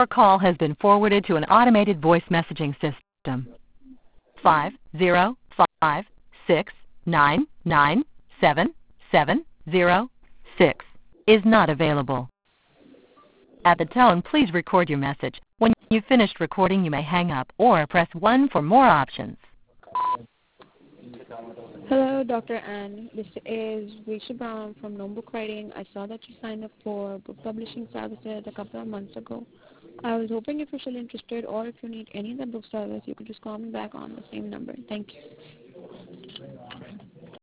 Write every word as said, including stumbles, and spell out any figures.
call has been forwarded to an automated voice messaging system. Five zero five six nine nine seven seven zero six is not available. At the tone, please record your message. When you've finished recording, you may hang up or press one for more options. Hello, Doctor Ann. This is Risha Brown from Gnome Book Writing. I saw that you signed up for book publishing services a couple of months ago. I was hoping if you're still interested or if you need any of the book service, you could just call me back on the same number. Thank you.